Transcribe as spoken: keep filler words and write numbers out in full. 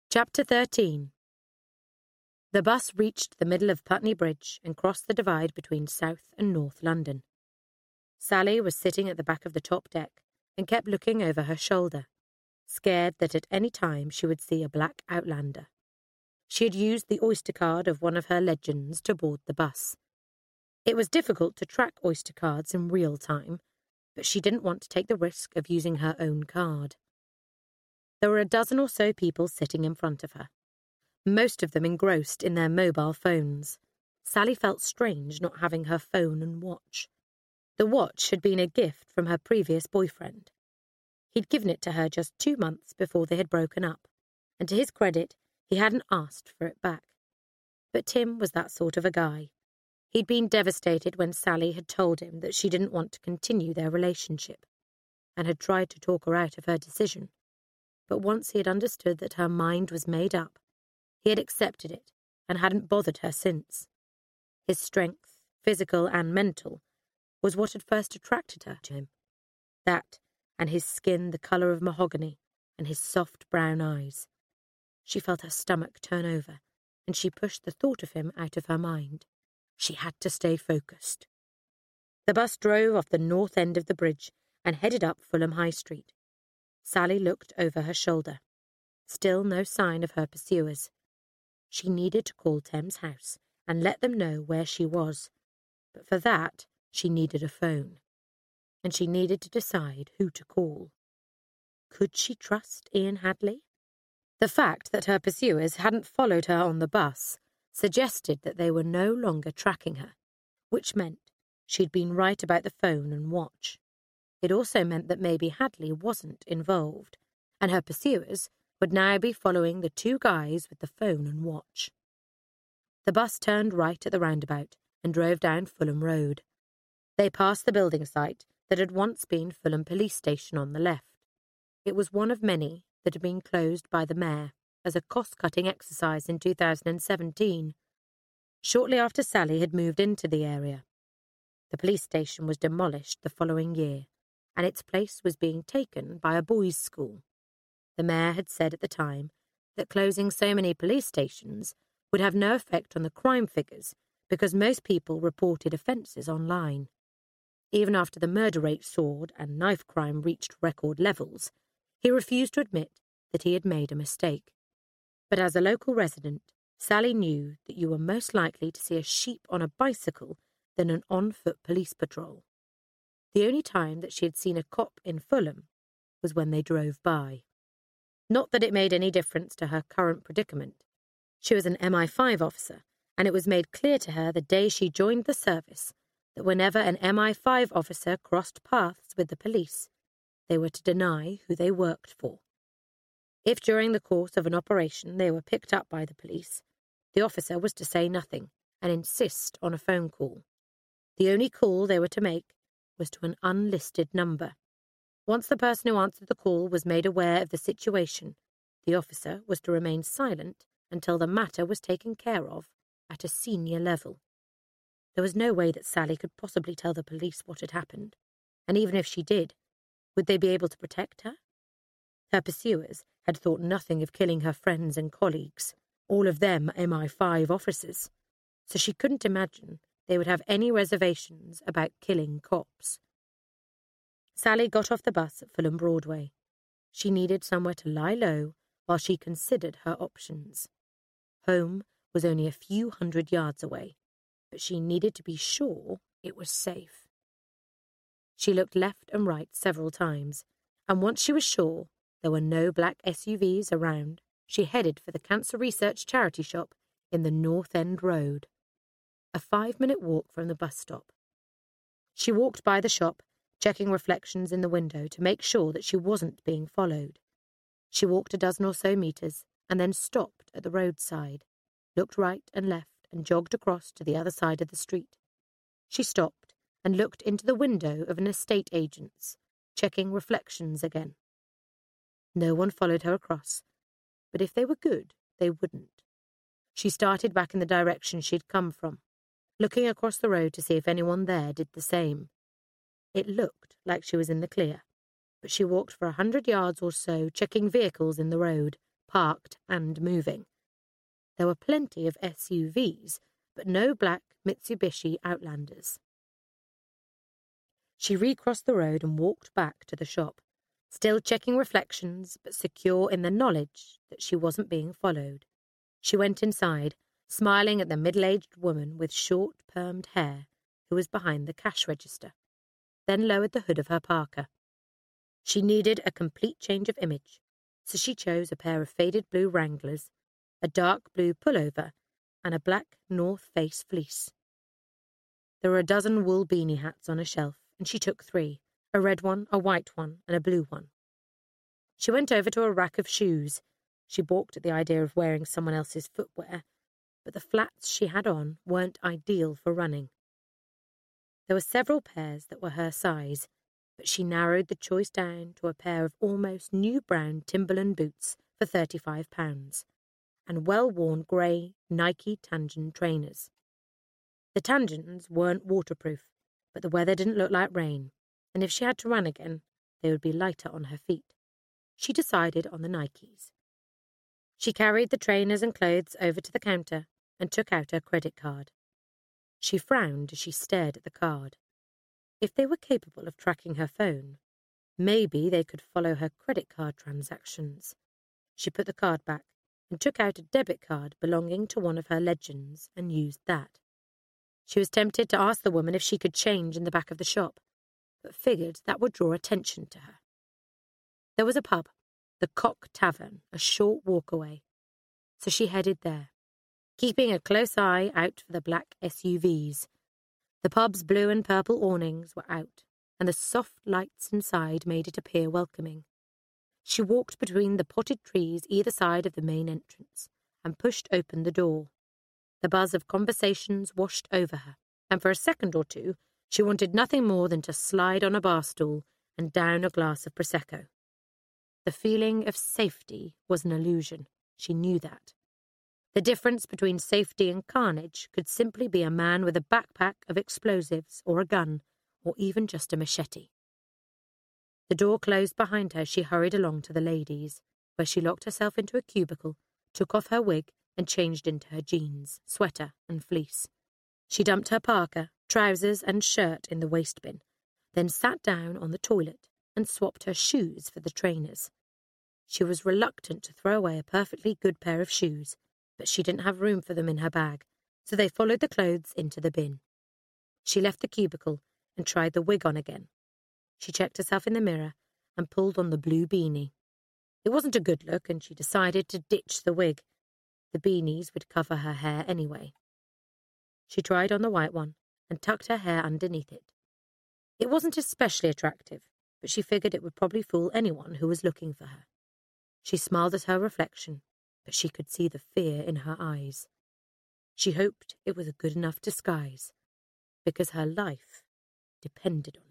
Chapter thirteen. The bus reached the middle of Putney Bridge and crossed the divide between South and North London. Sally was sitting at the back of the top deck and kept looking over her shoulder, scared that at any time she would see a black outlander. She had used the Oyster card of one of her legends to board the bus. It was difficult to track Oyster cards in real time, but she didn't want to take the risk of using her own card. There were a dozen or so people sitting in front of her, most of them engrossed in their mobile phones. Sally felt strange not having her phone and watch. The watch had been a gift from her previous boyfriend. He'd given it to her just two months before they had broken up, and to his credit, he hadn't asked for it back. But Tim was that sort of a guy. He'd been devastated when Sally had told him that she didn't want to continue their relationship, and had tried to talk her out of her decision. But once he had understood that her mind was made up, he had accepted it and hadn't bothered her since. His strength, physical and mental, was what had first attracted her to him. That, and his skin the colour of mahogany, and his soft brown eyes. She felt her stomach turn over, and she pushed the thought of him out of her mind. She had to stay focused. The bus drove off the north end of the bridge and headed up Fulham High Street. Sally looked over her shoulder. Still no sign of her pursuers. She needed to call Thames House and let them know where she was, but for that she needed a phone, and she needed to decide who to call. Could she trust Ian Hadley? The fact that her pursuers hadn't followed her on the bus suggested that they were no longer tracking her, which meant she'd been right about the phone and watch. It also meant that maybe Hadley wasn't involved, and her pursuers would now be following the two guys with the phone and watch. The bus turned right at the roundabout and drove down Fulham Road. They passed the building site that had once been Fulham Police Station on the left. It was one of many that had been closed by the mayor as a cost-cutting exercise in two thousand seventeen, shortly after Sally had moved into the area. The police station was demolished the following year, and its place was being taken by a boys' school. The mayor had said at the time that closing so many police stations would have no effect on the crime figures because most people reported offences online. Even after the murder rate soared and knife crime reached record levels, he refused to admit that he had made a mistake. But as a local resident, Sally knew that you were most likely to see a sheep on a bicycle than an on-foot police patrol. The only time that she had seen a cop in Fulham was when they drove by. Not that it made any difference to her current predicament. She was an M I five officer, and it was made clear to her the day she joined the service that whenever an M I five officer crossed paths with the police, they were to deny who they worked for. If during the course of an operation they were picked up by the police, the officer was to say nothing and insist on a phone call. The only call they were to make was to an unlisted number. Once the person who answered the call was made aware of the situation, the officer was to remain silent until the matter was taken care of at a senior level. There was no way that Sally could possibly tell the police what had happened, and even if she did, would they be able to protect her? Her pursuers had thought nothing of killing her friends and colleagues, all of them M I five officers, so she couldn't imagine they would have any reservations about killing cops. Sally got off the bus at Fulham Broadway. She needed somewhere to lie low while she considered her options. Home was only a few hundred yards away, but she needed to be sure it was safe. She looked left and right several times, and once she was sure there were no black S U Vs around, she headed for the Cancer Research charity shop in the North End Road. A five-minute walk from the bus stop. She walked by the shop, checking reflections in the window to make sure that she wasn't being followed. She walked a dozen or so metres and then stopped at the roadside, looked right and left and jogged across to the other side of the street. She stopped and looked into the window of an estate agent's, checking reflections again. No one followed her across, but if they were good, they wouldn't. She started back in the direction she'd come from, looking across the road to see if anyone there did the same. It looked like she was in the clear, but she walked for a hundred yards or so, checking vehicles in the road, parked and moving. There were plenty of S U Vs, but no black Mitsubishi Outlanders. She recrossed the road and walked back to the shop, still checking reflections, but secure in the knowledge that she wasn't being followed. She went inside, smiling at the middle-aged woman with short, permed hair who was behind the cash register, then lowered the hood of her parka. She needed a complete change of image, so she chose a pair of faded blue Wranglers, a dark blue pullover, and a black North Face fleece. There were a dozen wool beanie hats on a shelf, and she took three, a red one, a white one, and a blue one. She went over to a rack of shoes. She balked at the idea of wearing someone else's footwear, but the flats she had on weren't ideal for running. There were several pairs that were her size, but she narrowed the choice down to a pair of almost new brown Timberland boots for thirty-five pounds, and well-worn grey Nike Tangen trainers. The Tangens weren't waterproof, but the weather didn't look like rain, and if she had to run again, they would be lighter on her feet. She decided on the Nikes. She carried the trainers and clothes over to the counter and took out her credit card. She frowned as she stared at the card. If they were capable of tracking her phone, maybe they could follow her credit card transactions. She put the card back and took out a debit card belonging to one of her legends and used that. She was tempted to ask the woman if she could change in the back of the shop, but figured that would draw attention to her. There was a pub, the Cock Tavern, a short walk away, so she headed there, keeping a close eye out for the black S U Vs. The pub's blue and purple awnings were out, and the soft lights inside made it appear welcoming. She walked between the potted trees either side of the main entrance and pushed open the door. The buzz of conversations washed over her, and for a second or two she wanted nothing more than to slide on a bar stool and down a glass of Prosecco. The feeling of safety was an illusion. She knew that. The difference between safety and carnage could simply be a man with a backpack of explosives or a gun, or even just a machete. The door closed behind her. She hurried along to the ladies, where she locked herself into a cubicle, took off her wig, and changed into her jeans, sweater, and fleece. She dumped her parka, trousers, and shirt in the waste bin, then sat down on the toilet and swapped her shoes for the trainers. She was reluctant to throw away a perfectly good pair of shoes, but she didn't have room for them in her bag, so they followed the clothes into the bin. She left the cubicle and tried the wig on again. She checked herself in the mirror and pulled on the blue beanie. It wasn't a good look, and she decided to ditch the wig. The beanies would cover her hair anyway. She tried on the white one and tucked her hair underneath it. It wasn't especially attractive, but she figured it would probably fool anyone who was looking for her. She smiled at her reflection, but she could see the fear in her eyes. She hoped it was a good enough disguise, because her life depended on it.